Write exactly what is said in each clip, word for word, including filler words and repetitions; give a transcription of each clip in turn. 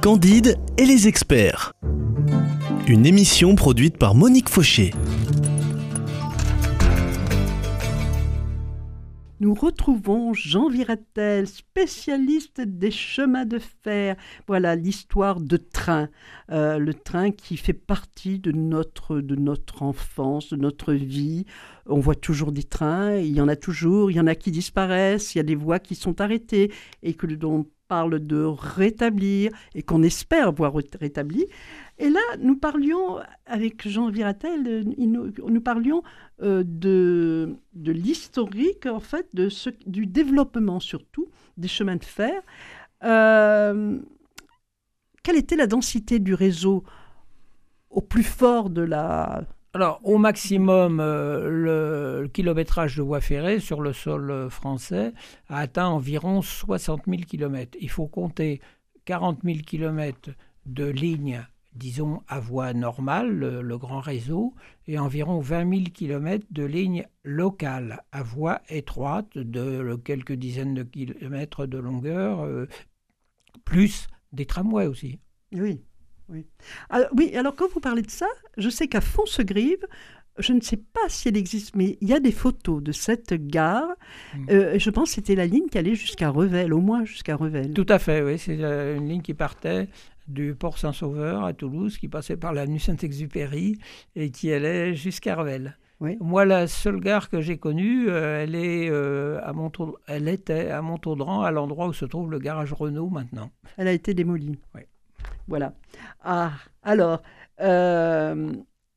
Candide et les experts. Une émission produite par Monique Fauché. Nous retrouvons Jean Viratel, spécialiste des chemins de fer. Voilà l'histoire de train, euh, le train qui fait partie de notre, de notre enfance, de notre vie. On voit toujours des trains, il y en a toujours, il y en a qui disparaissent, il y a des voies qui sont arrêtées et que l'on parle de rétablir et qu'on espère voir rétablir. Et là, nous parlions avec Jean Viratel, nous, nous parlions euh, de, de l'historique, en fait, de ce, du développement surtout des chemins de fer. Euh, quelle était la densité du réseau au plus fort de la... Alors, au maximum, euh, le, le kilométrage de voies ferrées sur le sol français a atteint environ soixante mille kilomètres. Il faut compter quarante mille kilomètres de lignes, disons, à voie normale, le, le grand réseau, et environ vingt mille kilomètres de lignes locales à voie étroite de quelques dizaines de kilomètres de longueur, euh, plus des tramways aussi. Oui. Oui. Alors, oui, alors quand vous parlez de ça, je sais qu'à Font-se-Grive, je ne sais pas si elle existe, mais il y a des photos de cette gare. Mmh. Euh, je pense que c'était la ligne qui allait jusqu'à Revel, au moins jusqu'à Revel. Tout à fait, oui. C'est une ligne qui partait du port Saint-Sauveur à Toulouse, qui passait par l'avenue Saint-Exupéry et qui allait jusqu'à Revel. Oui. Moi, la seule gare que j'ai connue, euh, elle, est, euh, à Montaud... elle était à Montaudran, à l'endroit où se trouve le garage Renault maintenant. Elle a été démolie. Oui. Voilà. Ah, alors, euh,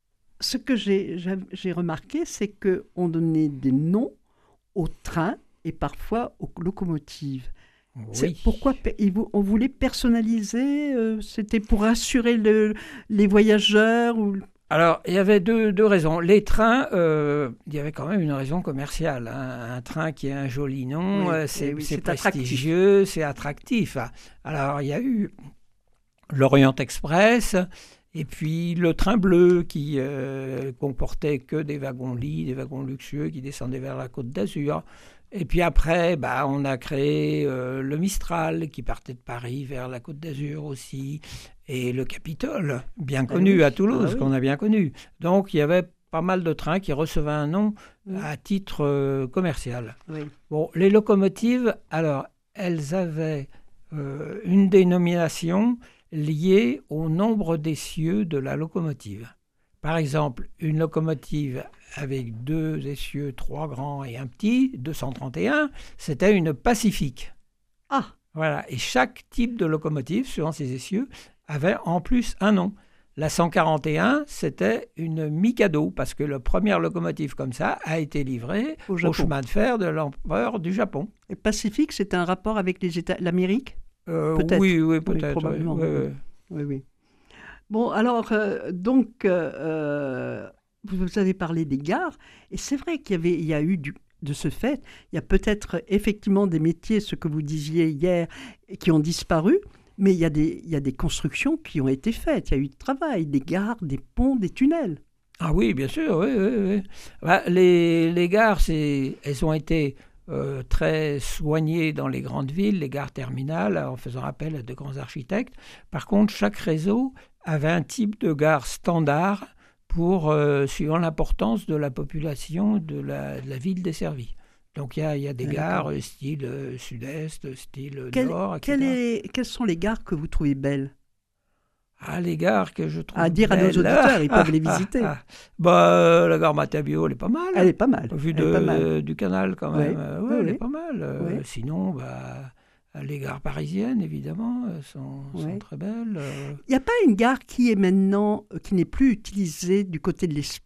ce que j'ai, j'ai, j'ai remarqué, c'est qu'on donnait des noms aux trains et parfois aux locomotives. Oui. C'est pourquoi on voulait personnaliser, euh, c'était pour rassurer le, les voyageurs ou... Alors, il y avait deux, deux raisons. Les trains, euh, il y avait quand même une raison commerciale. Hein. Un train qui a un joli nom, oui, euh, c'est, oui, c'est, c'est prestigieux, attractif. c'est attractif. Alors, il y a eu l'Orient Express, et puis le train bleu qui euh, comportait que des wagons-lits, des wagons luxueux qui descendaient vers la Côte d'Azur. Et puis après, bah, on a créé euh, le Mistral qui partait de Paris vers la Côte d'Azur aussi, et le Capitole, bien connu ah oui, à Toulouse, ah oui. qu'on a bien connu. Donc il y avait pas mal de trains qui recevaient un nom oui. à titre euh, commercial. Oui. Bon, les locomotives, alors, elles avaient euh, une dénomination lié au nombre d'essieux de la locomotive. Par exemple, une locomotive avec deux essieux, trois grands et un petit, deux cent trente et un, c'était une Pacifique. Ah. Voilà. Et chaque type de locomotive, suivant ses essieux, avait en plus un nom. La cent quarante et un, c'était une Mikado, parce que la première locomotive comme ça a été livrée au, au chemin de fer de l'empereur du Japon. Et Pacifique, c'est un rapport avec les États, l'Amérique ? Euh, peut-être. Oui, oui, peut-être. Oui, probablement. Oui, oui, oui. oui. Bon, alors, euh, donc, euh, vous avez parlé des gares, et c'est vrai qu'il y, avait, il y a eu, du, de ce fait, il y a peut-être effectivement des métiers, ce que vous disiez hier, qui ont disparu, mais il y a des, il y a des constructions qui ont été faites, il y a eu du travail, des gares, des ponts, des tunnels. Ah oui, bien sûr, oui, oui, oui. Bah, les, les gares, c'est, elles ont été... Euh, très soignées dans les grandes villes, les gares terminales, en faisant appel à de grands architectes. Par contre, chaque réseau avait un type de gare standard pour, euh, suivant l'importance de la population de la, de la ville desservie. Donc il y a, y a des ah, gares d'accord. style euh, sud-est, style quel, nord, et cetera. Quel est, quelles sont les gares que vous trouvez belles ? Ah, les gares que je trouve à dire belles. À nos auditeurs, ils peuvent les visiter. Ah, ah. Bah, la gare Matabio, elle est pas mal. Elle est pas mal. Au vu elle de, est pas mal. du canal, quand même. Oui. Euh, ouais, oui, elle oui. est pas mal. Euh, oui. Sinon, bah, les gares parisiennes, évidemment, sont, oui. sont très belles. Euh. Il n'y a pas une gare qui est maintenant, qui n'est plus utilisée du côté de l'Espagne ?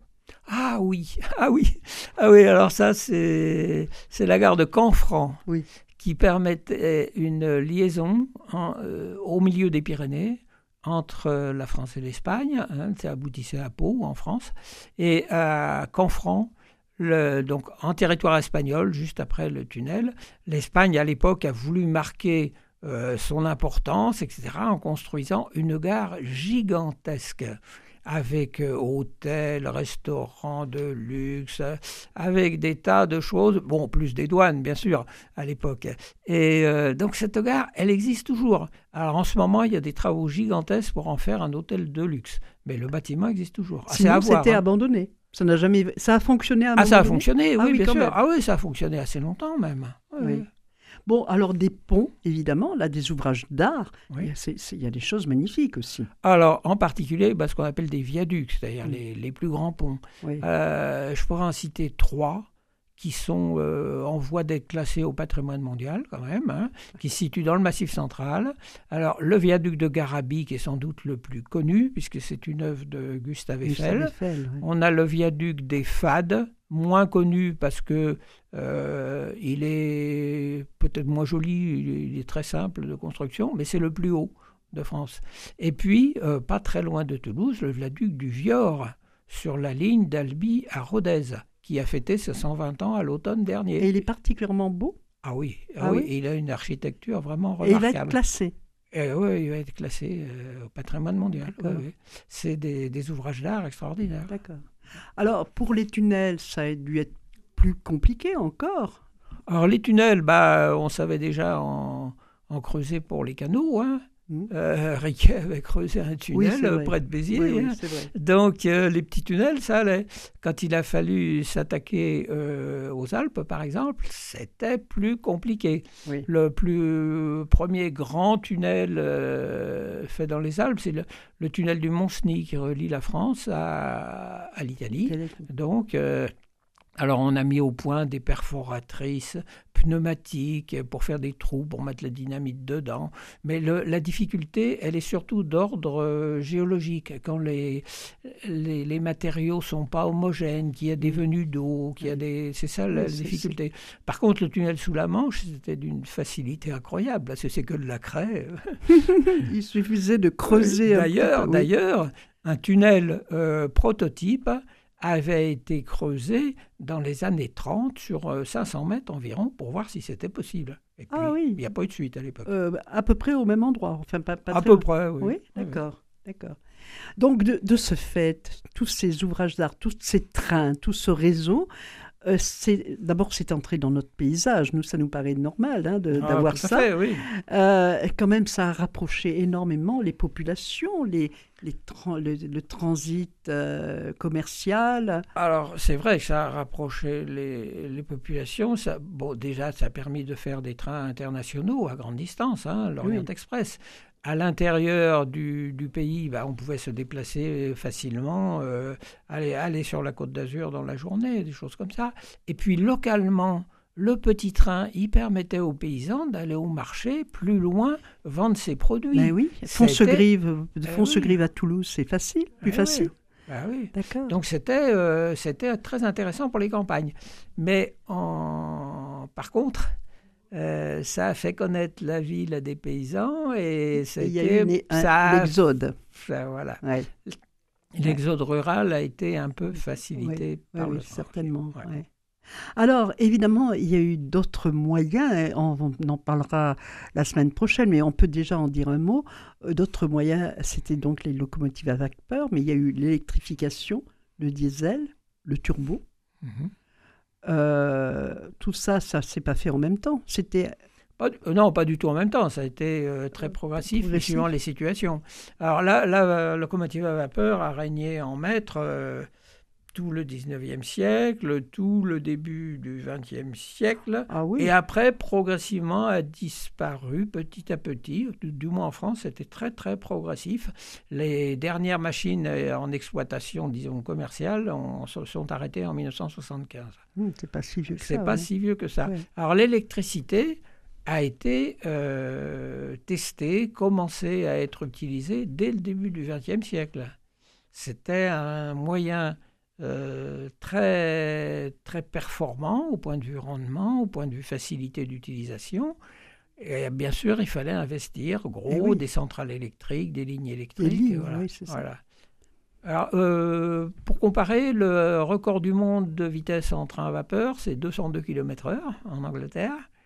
Ah oui, ah oui, ah oui. Alors ça, c'est, c'est la gare de Canfranc. Oui. Qui permettait une liaison en, euh, au milieu des Pyrénées, entre la France et l'Espagne, hein, ça aboutissait à Pau, en France, et à Canfranc, le, donc en territoire espagnol, juste après le tunnel. L'Espagne, à l'époque, a voulu marquer euh, son importance, et cetera, en construisant une gare gigantesque. avec euh, hôtel, restaurant de luxe, euh, avec des tas de choses, bon, plus des douanes, bien sûr, à l'époque. Et euh, donc, cette gare, elle existe toujours. Alors, en ce moment, il y a des travaux gigantesques pour en faire un hôtel de luxe. Mais le bâtiment existe toujours. Sinon, ah, c'était hein. abandonné. Ça n'a jamais... Ça a fonctionné à un Ah, moment ça a donné fonctionné, ah, oui, oui, bien quand sûr. même. Ah oui, ça a fonctionné assez longtemps, même. Oui, oui. oui. Bon, alors des ponts, évidemment, là, des ouvrages d'art, Oui. il, y a, c'est, c'est, il y a des choses magnifiques aussi. Alors, en particulier, bah, ce qu'on appelle des viaducs, c'est-à-dire oui. les, les plus grands ponts. Oui. Euh, je pourrais en citer trois qui sont euh, en voie d'être classés au patrimoine mondial, quand même, hein, qui se situent dans le Massif central. Alors, le viaduc de Garabi, qui est sans doute le plus connu, puisque c'est une œuvre de Gustave Eiffel. Gustave Eiffel oui. On a le viaduc des Fades, moins connu parce que euh, il est peut-être moins joli, il est très simple de construction, mais c'est le plus haut de France. Et puis, euh, pas très loin de Toulouse, le viaduc du Vior, sur la ligne d'Albi à Rodez, qui a fêté ses cent vingt ans à l'automne dernier. Et il est particulièrement beau. Ah oui, ah ah oui, oui il a une architecture vraiment remarquable. Et il va être classé. Et oui, il va être classé euh, au patrimoine mondial. Oui, oui. C'est des, des ouvrages d'art extraordinaires. D'accord. Alors, pour les tunnels, ça a dû être plus compliqué encore. Alors, les tunnels, bah, on savait déjà en, en creuser pour les canaux. Hein. Mmh. Euh, Riquet avait creusé un tunnel oui, près de Béziers. Oui, oui, hein. c'est vrai. Donc, euh, les petits tunnels, ça allait. Quand il a fallu s'attaquer euh, aux Alpes, par exemple, c'était plus compliqué. Oui. Le plus euh, premier grand tunnel euh, fait dans les Alpes, c'est le, le tunnel du Mont-Cenis qui relie la France à, à l'Italie. Donc, euh, alors on a mis au point des perforatrices pneumatiques pour faire des trous, pour mettre la dynamite dedans. Mais le, la difficulté, elle est surtout d'ordre euh, géologique. Quand les, les, les matériaux ne sont pas homogènes, qu'il y a des venues d'eau, qu'il y a des... c'est ça la, oui, la c'est, difficulté. C'est... Par contre, le tunnel sous la Manche, c'était d'une facilité incroyable. Parce que c'est que de la craie. Il suffisait de creuser. D'ailleurs, un peu, oui. d'ailleurs un tunnel euh, prototype avait été creusé dans les années trente sur cinq cents mètres environ pour voir si c'était possible. Et puis, ah oui. il n'y a pas eu de suite à l'époque. Euh, à peu près au même endroit. Enfin, pas, pas à très peu haut. près, oui. Oui, d'accord. Oui. d'accord. Donc, de, de ce fait, tous ces ouvrages d'art, tous ces trains, tout ce réseau, euh, c'est, d'abord, c'est entré dans notre paysage. Nous, ça nous paraît normal hein, de, ah, d'avoir tout à ça. Fait, oui. euh, quand même, ça a rapproché énormément les populations, les, les tra- le, le transit euh, commercial. Alors, c'est vrai que ça a rapproché les, les populations. Ça, bon, déjà, ça a permis de faire des trains internationaux à grande distance, hein, l'Orient oui. Express. À l'intérieur du, du pays, bah, on pouvait se déplacer facilement, euh, aller, aller sur la Côte d'Azur dans la journée, des choses comme ça. Et puis localement, le petit train, il permettait aux paysans d'aller au marché plus loin, vendre ses produits. Mais oui, Font-se-Grive, eh Font-se-Grive oui. à Toulouse, c'est facile, plus eh facile. Oui. Bah oui. D'accord. Donc c'était, euh, c'était très intéressant pour les campagnes. Mais en... par contre... Euh, ça a fait connaître la ville à des paysans et il y a eu une, ça un, l'exode. Ça, voilà. Ouais. L'exode rural a été un peu facilité ouais. par ouais, le oui, certainement. Ouais. Ouais. Alors, évidemment, il y a eu d'autres moyens, on en parlera la semaine prochaine, mais on peut déjà en dire un mot. D'autres moyens, c'était donc les locomotives à vapeur, mais il y a eu l'électrification, le diesel, le turbo. Mm-hmm. Euh, tout ça, ça ne s'est pas fait en même temps. C'était... Pas, euh, non, pas du tout en même temps. Ça a été euh, très progressif, progressif, suivant les situations. Alors là, la, la locomotive à vapeur a régné en maître euh, tout le dix-neuvième siècle, tout le début du vingtième siècle. Ah oui. Et après, progressivement, a disparu petit à petit. Du, du moins en France, c'était très, très progressif. Les dernières machines en exploitation, disons, commerciale, on, sont arrêtées en dix-neuf cent soixante-quinze. Mmh, c'est pas si vieux que c'est ça. C'est pas ouais. si vieux que ça. Ouais. Alors, l'électricité a été euh, testée, commencé à être utilisée dès le début du vingtième siècle. C'était un moyen... Euh, très, très performant au point de vue rendement, au point de vue facilité d'utilisation. Et bien sûr, il fallait investir gros, oui. des centrales électriques, des lignes électriques. Des lignes, voilà. oui, c'est ça. Voilà. Alors, euh, pour comparer, le record du monde de vitesse en train à vapeur, c'est deux cent deux kilomètres heure en Angleterre.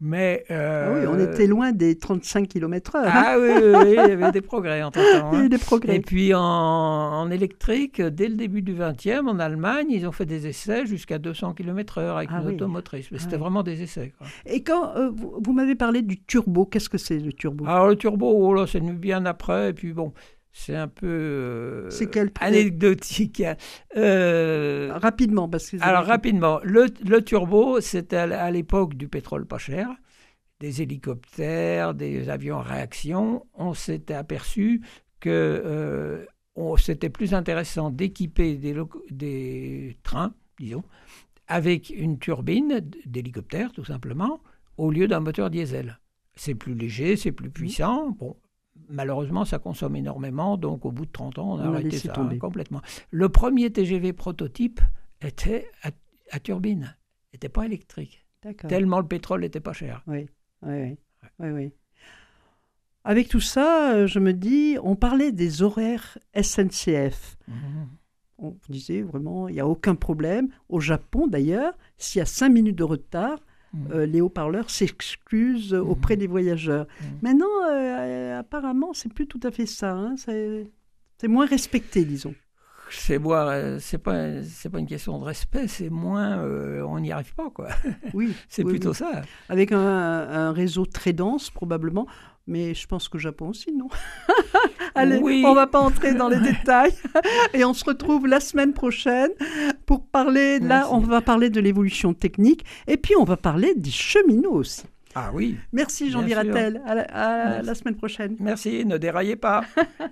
Mais, euh... ah oui, on était loin des trente-cinq kilomètres heure. Ah oui, oui, oui, il y avait des progrès entre-temps. Hein. Il y a eu des progrès. Et puis en, en électrique, dès le début du vingtième, en Allemagne, ils ont fait des essais jusqu'à deux cents kilomètres heure avec ah une oui. automotrice. Mais ah c'était oui. vraiment des essais. Quoi. Et quand euh, vous, vous m'avez parlé du turbo, qu'est-ce que c'est le turbo? Alors le turbo, oh là, c'est venu bien après. Et puis bon, c'est un peu euh, c'est quel anecdotique. Euh, rapidement, parce que... Alors rapidement, le, le turbo, c'était à l'époque du pétrole pas cher, des hélicoptères, des avions à réaction. On s'était aperçu que euh, on, c'était plus intéressant d'équiper des, des trains, disons, avec une turbine d'hélicoptère, tout simplement, au lieu d'un moteur diesel. C'est plus léger, c'est plus puissant. Bon. Malheureusement, ça consomme énormément, donc au bout de trente ans, on a on arrêté ça hein, complètement. Le premier T G V prototype était à, à turbine, n'était pas électrique. D'accord. Tellement le pétrole n'était pas cher. Oui, oui, oui. oui, oui. Avec tout ça, je me dis, on parlait des horaires S N C F. Mmh. On disait vraiment, il n'y a aucun problème. Au Japon, d'ailleurs, s'il y a cinq minutes de retard, Euh, les haut-parleurs s'excusent mmh. auprès des voyageurs. Mmh. Maintenant, euh, apparemment, c'est plus tout à fait ça. Hein. C'est, c'est moins respecté, disons. C'est moins, euh, c'est pas, c'est pas une question de respect, c'est moins, euh, on n'y arrive pas, quoi. Oui, c'est oui, plutôt oui. ça. Avec un, un réseau très dense, probablement. Mais je pense qu'au Japon aussi, non? Allez, oui. On ne va pas entrer dans les détails. Et on se retrouve la semaine prochaine pour parler, Merci. Là, on va parler de l'évolution technique. Et puis, on va parler des cheminots aussi. Ah oui. Merci Jean Viratel. À, la, à la semaine prochaine. Merci, ne déraillez pas.